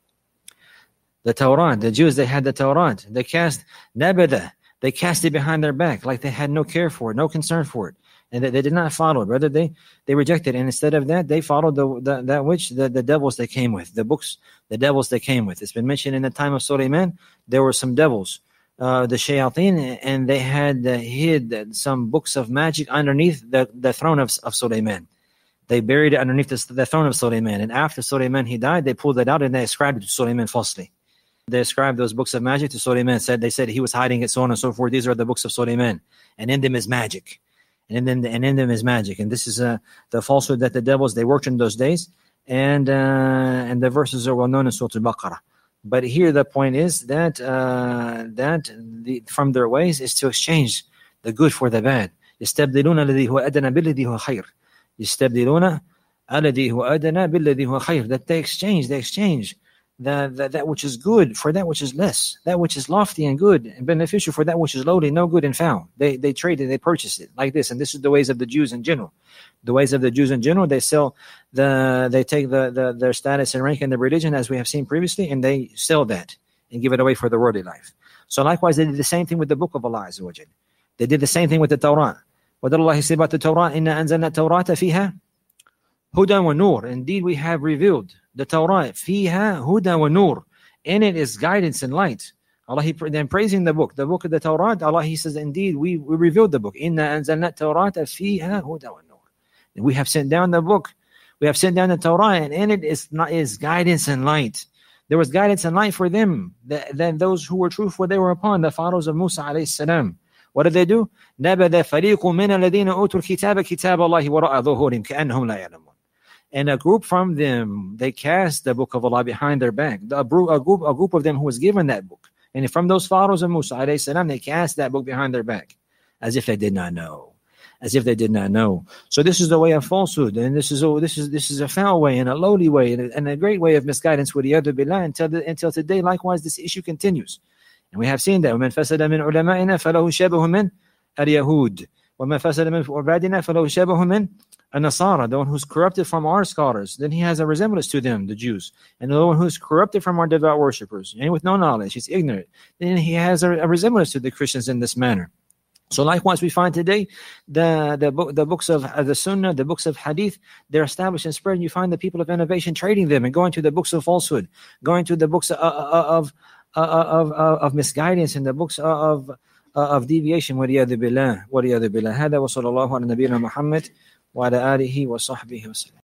The Torah. The Jews, they had the Torah. They cast nabada. They cast it behind their back, like they had no care for it, no concern for it, and that they did not follow it. Rather, they they rejected it. And instead of that, they followed the, the that which the, the devils they came with, the books, the devils they came with. It's been mentioned in the time of Sulaiman, there were some devils, uh, the shayateen, and they had uh, hid some books of magic underneath the, the throne of, of Sulaiman. They buried it underneath the, the throne of Sulaiman. And after Sulaiman, he died, they pulled it out and they ascribed it to Sulaiman falsely. They ascribed those books of magic to Sulaiman. Said They said he was hiding it, so on and so forth. These are the books of Sulaiman. And in them is magic. And in them, and in them is magic. And this is uh, the falsehood that the devils, they worked in those days. And uh, and the verses are well known in Surah Al-Baqarah. But here the point is that uh, that the, from their ways is to exchange the good for the bad. يستبدلون الذي هو أدنى بالذي هو خير. يستبدلون الذي هو أدنى بالذي هو خير. That they exchange, they exchange the, the, that which is good for that which is less, that which is lofty and good and beneficial for that which is lowly, no good and foul. They they trade it, they purchase it like this. And this is the ways of the Jews in general. The ways of the Jews in general, they sell the, they take the, the their status and rank in the religion, as we have seen previously, and they sell that and give it away for the worldly life. So likewise, they did the same thing with the book of Allah Azza wa Jal. They did the same thing with the Torah. What did Allah say about the Torah? إِنَّا أَنزَلْنَا التَّوْرَاةَ فِيهَا هُدًى وَنُورٌ. Indeed, we have revealed the Torah. فِيهَا هُدًى وَنُورٌ. In it is guidance and light. Allah, He then praising the book, the book of the Torah. Allah, He says, indeed, we, we revealed the book. إِنَّا أَنزَلْنَا التَّوْرَاةَ فِيهَا هُدًى وَنُورٌ. We have sent down the book. We have sent down the Torah, and in it is, is guidance and light. There was guidance and light for them, than those who were truthful they were upon, the followers of Musa alayhi salam. What did they do? نَبَذَ فَرِيقٌ مِنَ الَّذِينَ أُوتُوا الْكِتَابَ كِتَابَ اللَّهِ وَرَاءَ ظُهُورِهِمْ كَأَنَّهُمْ لَا يَعْلَمُونَ. And a group from them, they cast the book of Allah behind their back. A group, a group, a group of them who was given that book. And from those followers of Musa alayhi salam, they cast that book behind their back, as if they did not know. As if they did not know. So this is the way of falsehood, and this is a, this is this is a foul way and a lowly way and a, and a great way of misguidance with the other billah until the, until today. Likewise, this issue continues, and we have seen that. وَمَنْ فَسَدَ مِنْ عُلَمَائِنَا فَلَهُ شَبَهٌ مِنْ الْيَهُودِ وَمَنْ فَسَدَ مِنْ عُبَادِنَا فَلَهُ شَبَهٌ مِنْ النَّصَارَى. The one who's corrupted from our scholars, then he has a resemblance to them, the Jews. And the one who's corrupted from our devout worshippers, and with no knowledge, he's ignorant, then he has a, a resemblance to the Christians in this manner. So likewise, we find today the the, book, the books of uh, the Sunnah, the books of Hadith, they're established and spread. And you find the people of innovation trading them and going to the books of falsehood, going to the books of of of, of, of misguidance and the books of of, of deviation. وَلِيَذِ بِاللَّهِ وَلِيَذِ بِاللَّهِ هذا وصلى الله على نبينا محمد وعلى آله وصحبه وسلم.